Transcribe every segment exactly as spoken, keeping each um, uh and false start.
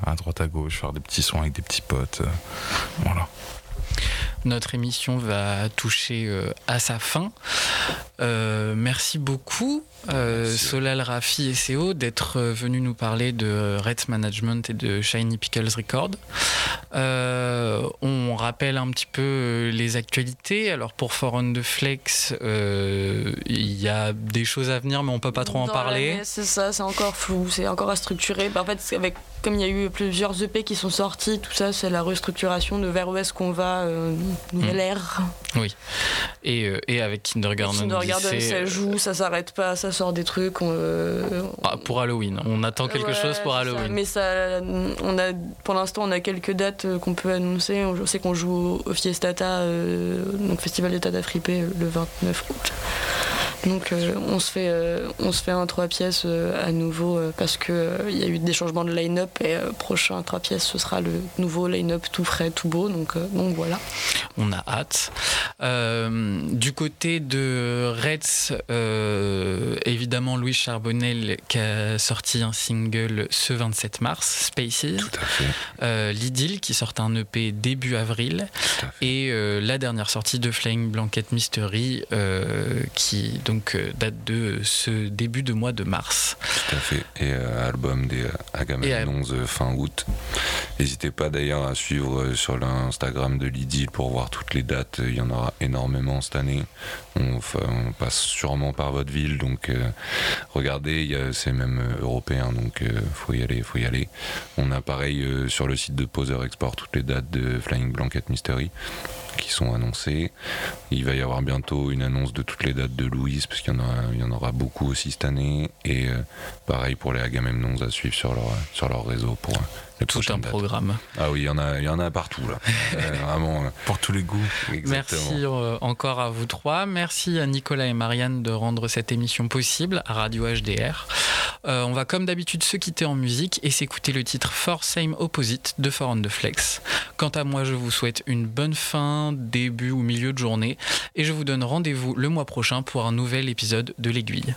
à droite à gauche, faire des petits sons avec des petits potes. Euh, voilà. Notre émission va toucher euh, à sa fin. Euh, merci beaucoup, euh, merci. Solal, Rafi et C O, d'être venus nous parler de Reds Management et de Shiny Pickles Records. Euh, on rappelle un petit peu les actualités. Alors pour For On The Flex, euh, il y a des choses à venir, mais on ne peut pas trop en Dans parler. l'année, c'est ça, c'est encore flou, c'est encore à structurer. Bah, en fait, avec, comme il y a eu plusieurs E P qui sont sortis, tout ça, c'est la restructuration de vers où est-ce qu'on va, euh, nouvelle mmh. ère. Oui, et, euh, et avec Kindergarten Kindergarten, ça joue, ça s'arrête pas, ça sort des trucs. On, euh, ah, pour Halloween, on attend quelque ouais, chose pour Halloween. Ça, mais ça, on a, pour l'instant, on a quelques dates qu'on peut annoncer. Je sais qu'on joue au Fiestata, euh, donc Festival des Tata Fripé, le vingt-neuf août. Donc euh, on se fait euh, on se fait un trois pièces euh, à nouveau euh, parce que il euh, y a eu des changements de line-up et euh, prochain trois pièces ce sera le nouveau line-up tout frais tout beau donc euh, donc voilà. On a hâte. Euh, du côté de Reds, euh, évidemment Louis Charbonnel qui a sorti un single ce vingt-sept mars, Spaces. Tout à fait. Euh, L'idylle qui sort un E P début avril et euh, la dernière sortie de Flying Blanket Mystery euh, qui donc euh, date de ce début de mois de mars. Tout à fait. Et euh, album des euh, Agamemnons à... fin août. N'hésitez pas d'ailleurs à suivre euh, sur l'Instagram de l'Idylle pour voir toutes les dates. Il y en aura énormément cette année. On, on passe sûrement par votre ville, donc euh, regardez, y a, c'est même euh, européen, donc euh, faut y aller, faut y aller. On a pareil euh, sur le site de Poser Export toutes les dates de Flying Blanket Mystery qui sont annoncées. Il va y avoir bientôt une annonce de toutes les dates de Louise, parce qu'il y en, a, il y en aura beaucoup aussi cette année. Et euh, pareil pour les Agamemnons à suivre sur leur, sur leur réseau pour euh, les tout un dates. Programme. Ah oui, il y en a, il y en a partout là. euh, vraiment euh, pour tous les goûts. Exactement. Merci euh, encore à vous trois. Merci à Nicolas et Marianne de rendre cette émission possible à Radio H D R. Euh, on va comme d'habitude se quitter en musique et s'écouter le titre For Same Opposite de For On The Flex. Quant à moi, je vous souhaite une bonne fin, début ou milieu de journée et je vous donne rendez-vous le mois prochain pour un nouvel épisode de l'Aiguille.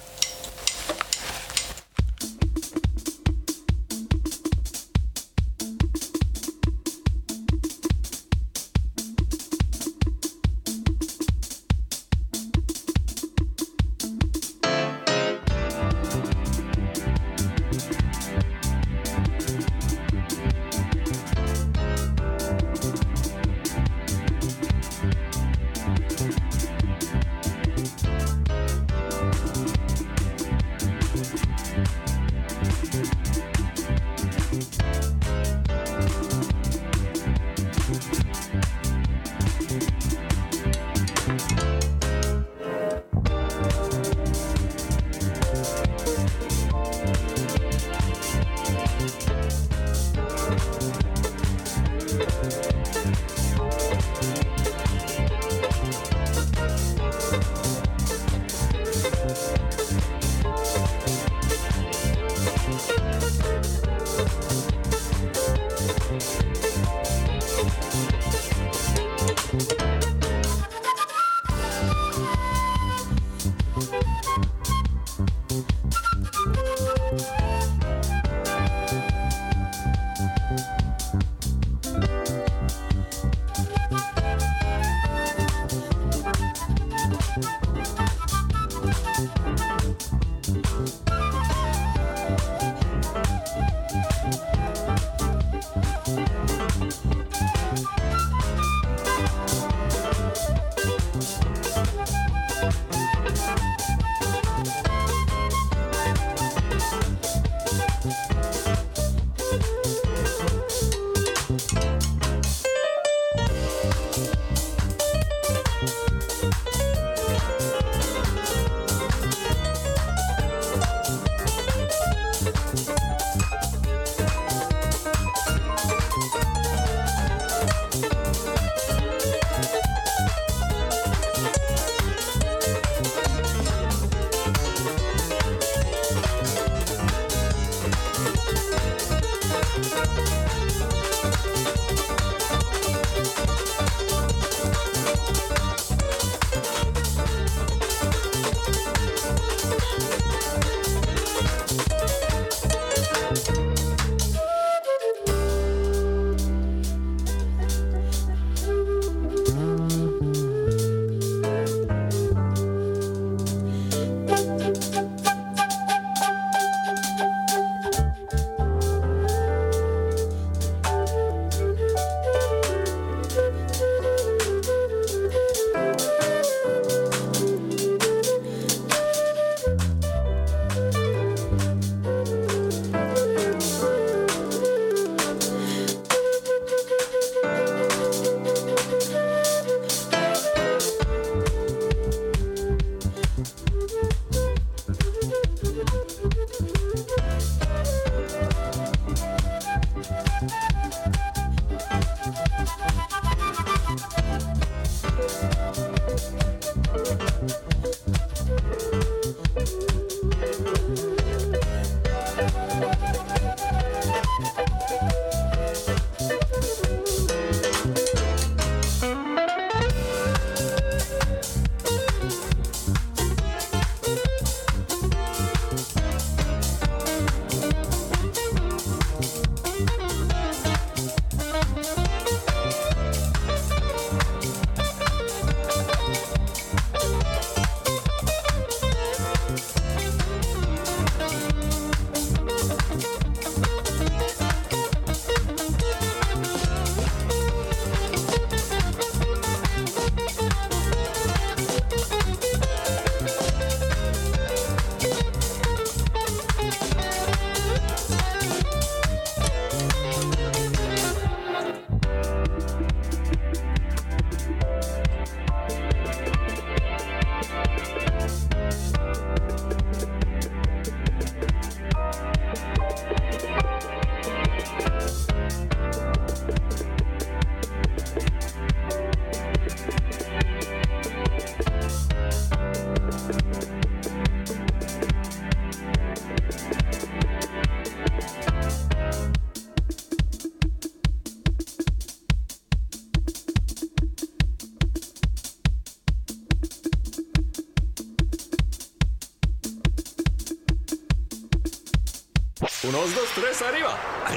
Unos, dos, tres, arriba.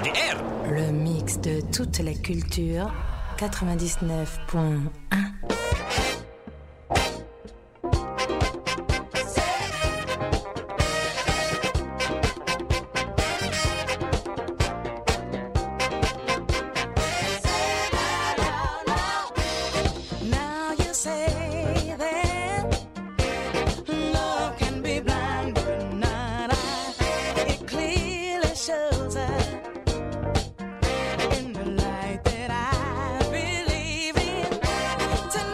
Le mix de toutes les cultures, quatre-vingt-dix-neuf point un. In the light that I believe in.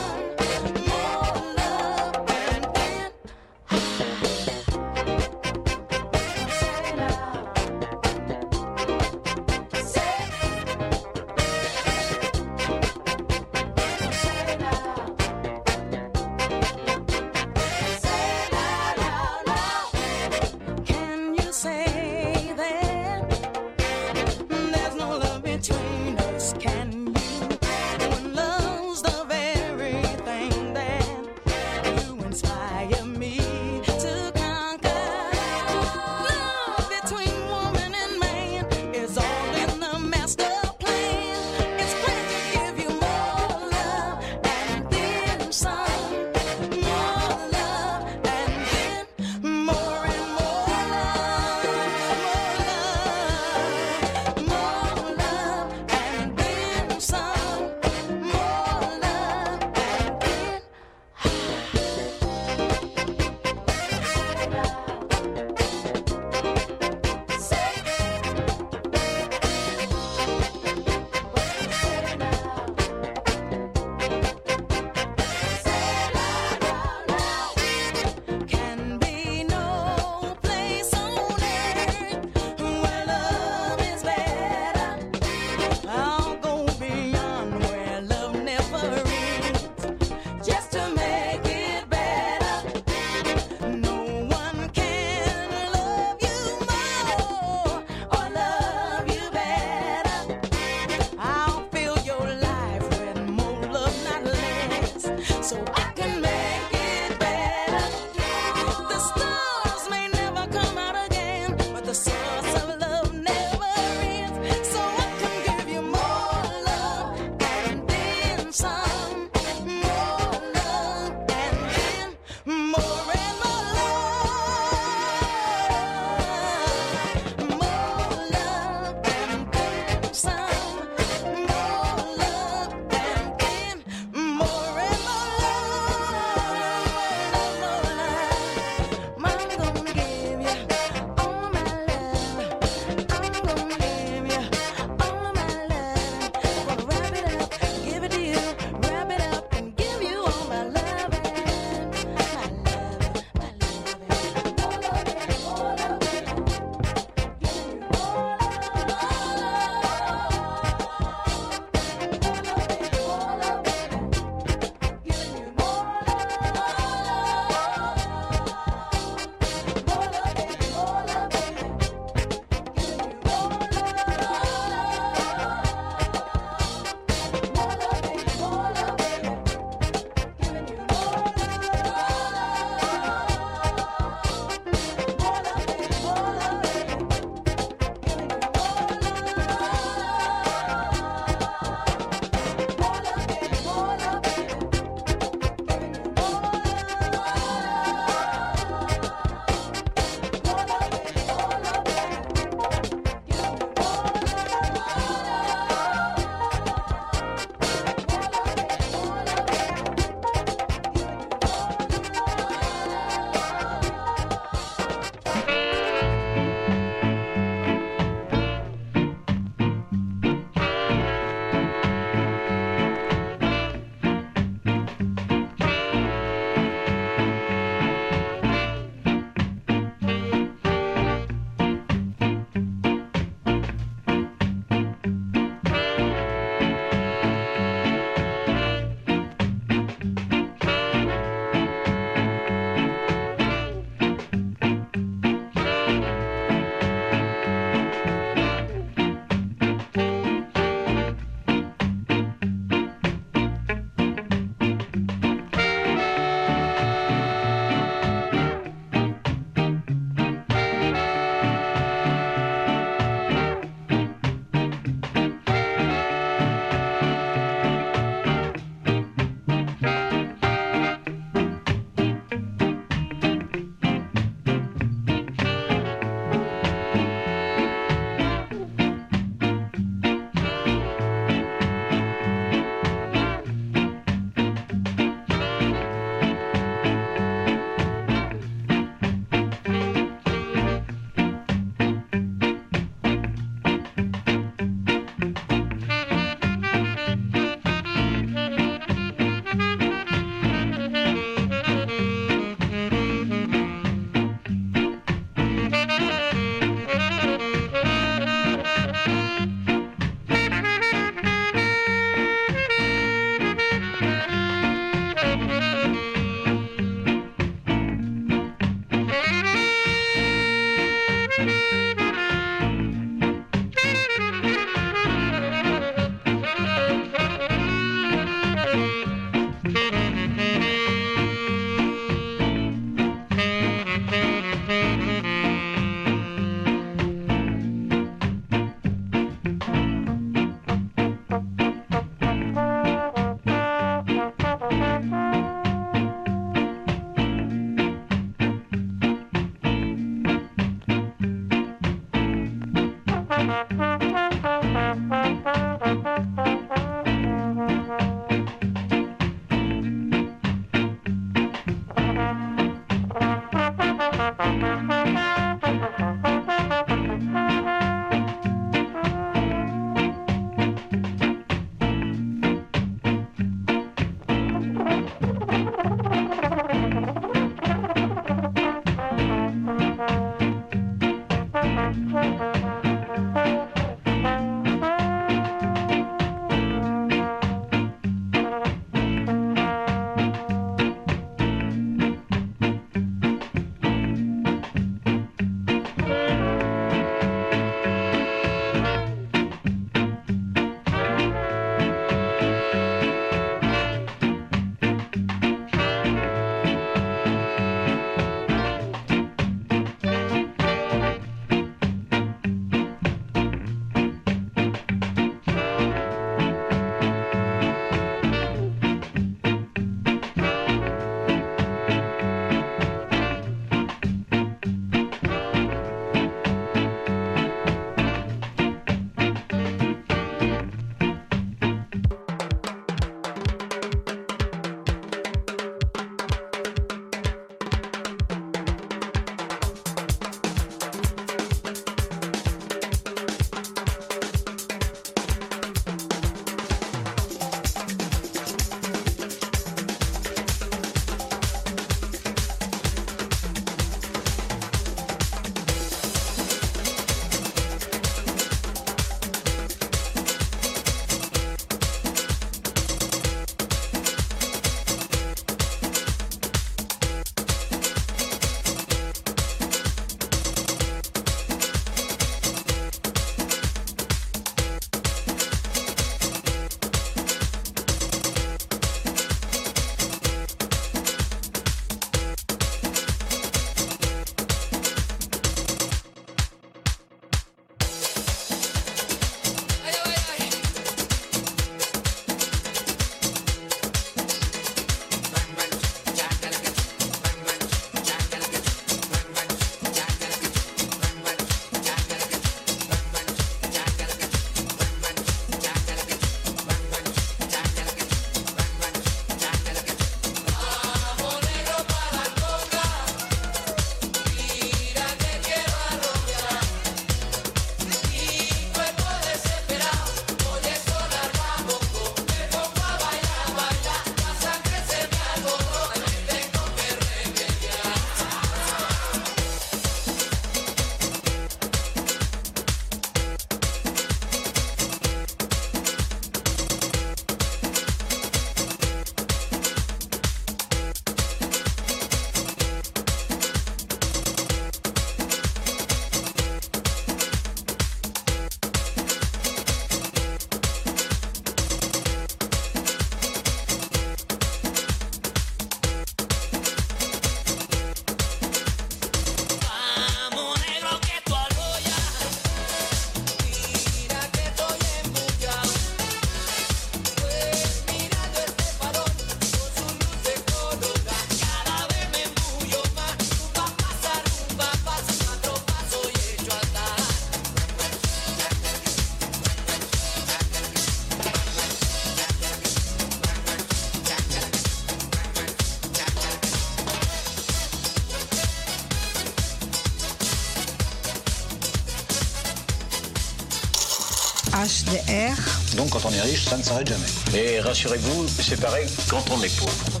H D R. Donc quand on est riche, ça ne s'arrête jamais. Et rassurez-vous, c'est pareil quand on est pauvre.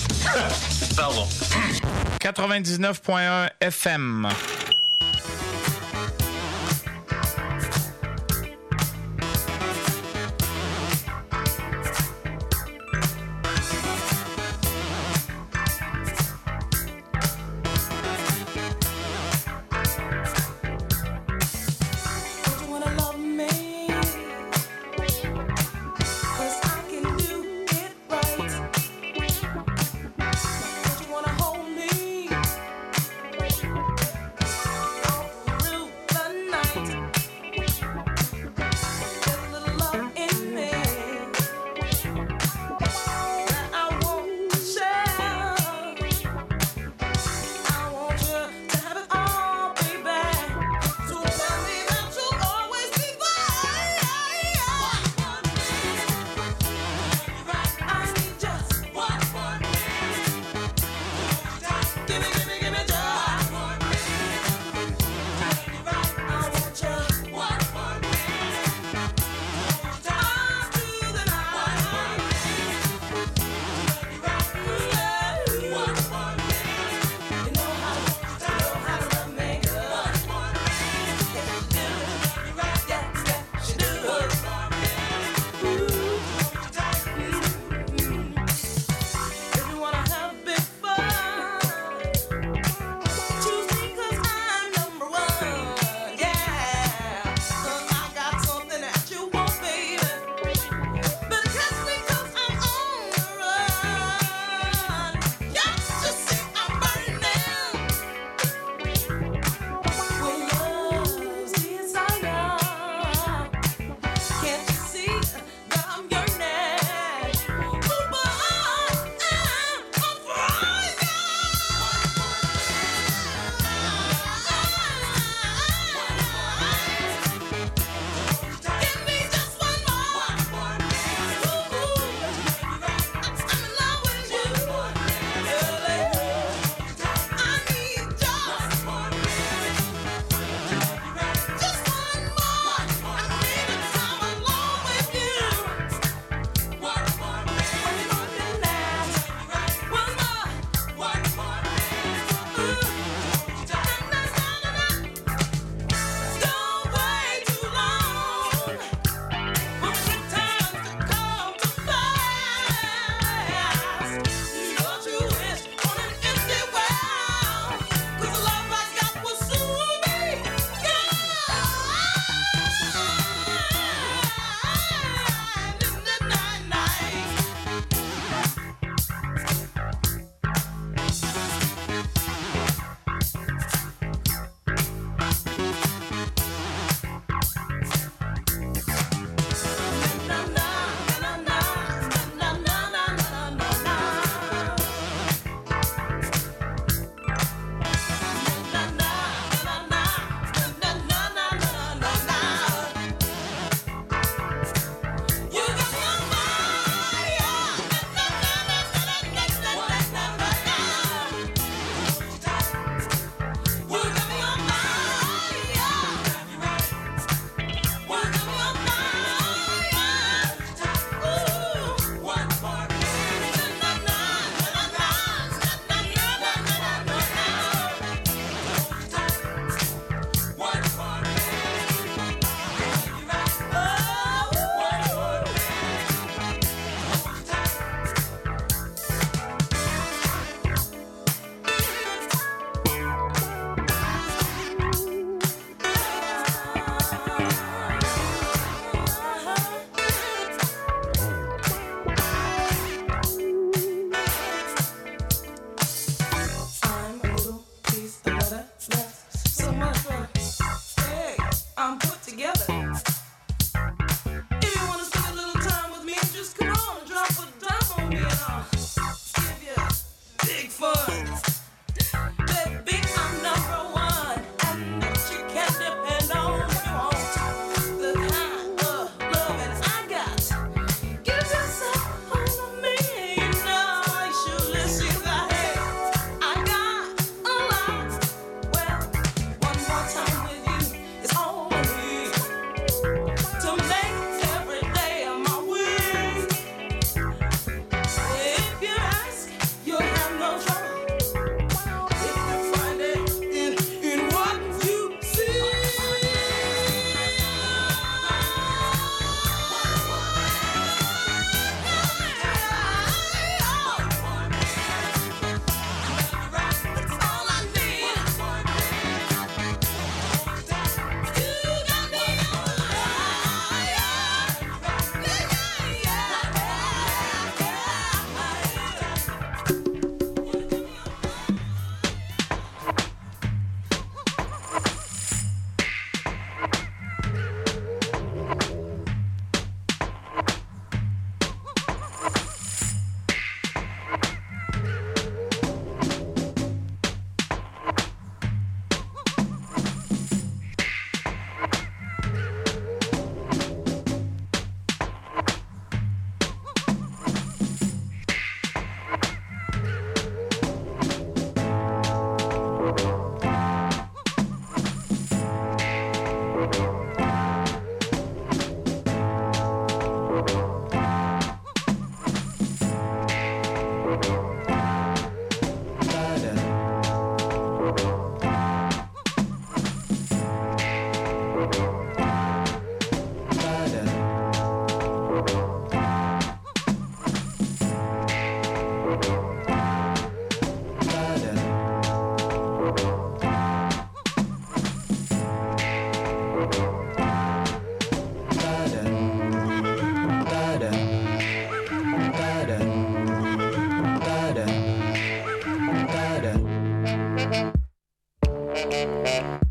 Pardon. quatre-vingt-dix-neuf point un F M. One more time. Thank you.